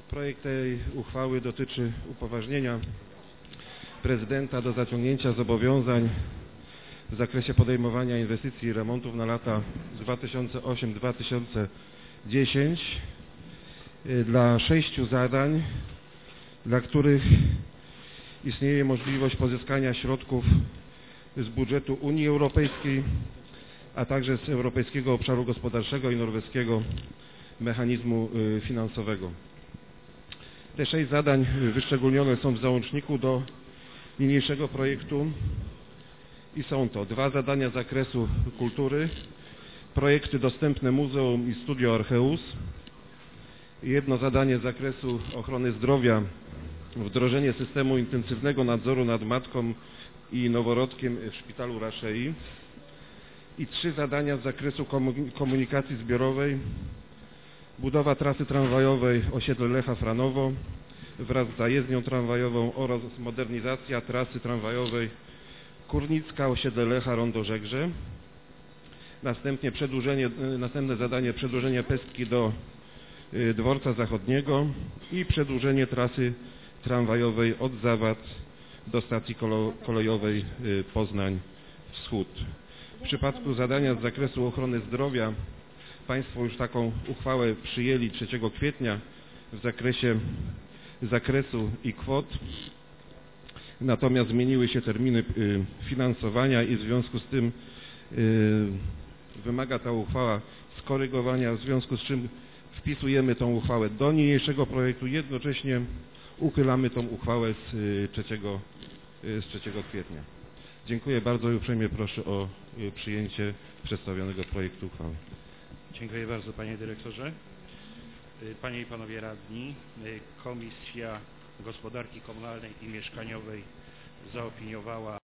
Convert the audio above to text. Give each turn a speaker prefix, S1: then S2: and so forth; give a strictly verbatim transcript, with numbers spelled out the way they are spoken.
S1: Projekt tej uchwały dotyczy upoważnienia prezydenta do zaciągnięcia zobowiązań w zakresie podejmowania inwestycji i remontów na lata dwa tysiące ósmy do dwa tysiące dziesiątego dla sześciu zadań, dla których istnieje możliwość pozyskania środków z budżetu Unii Europejskiej, a także z Europejskiego Obszaru Gospodarczego i Norweskiego Mechanizmu Finansowego. Te sześć zadań wyszczególnione są w załączniku do niniejszego projektu i są to dwa zadania z zakresu kultury, projekty dostępne Muzeum i Studio Orcheus, jedno zadanie z zakresu ochrony zdrowia, wdrożenie systemu intensywnego nadzoru nad matką i noworodkiem w szpitalu Raszei i trzy zadania z zakresu komunikacji zbiorowej, budowa trasy tramwajowej osiedle Lecha Franowo wraz z zajezdnią tramwajową oraz modernizacja trasy tramwajowej Kurnicka osiedle Lecha Rondo Żegrze. Następnie przedłużenie, następne zadanie przedłużenie pestki do dworca zachodniego i przedłużenie trasy tramwajowej od Zawad do stacji kolejowej Poznań Wschód. W przypadku zadania z zakresu ochrony zdrowia Państwo już taką uchwałę przyjęli trzeciego kwietnia w zakresie zakresu i kwot, natomiast zmieniły się terminy finansowania i w związku z tym wymaga ta uchwała skorygowania, w związku z czym wpisujemy tą uchwałę do niniejszego projektu, jednocześnie uchylamy tą uchwałę z trzeciego, z trzeciego kwietnia. Dziękuję bardzo i uprzejmie proszę o przyjęcie przedstawionego projektu uchwały.
S2: Dziękuję bardzo, panie dyrektorze. Panie i panowie radni, Komisja Gospodarki Komunalnej i Mieszkaniowej zaopiniowała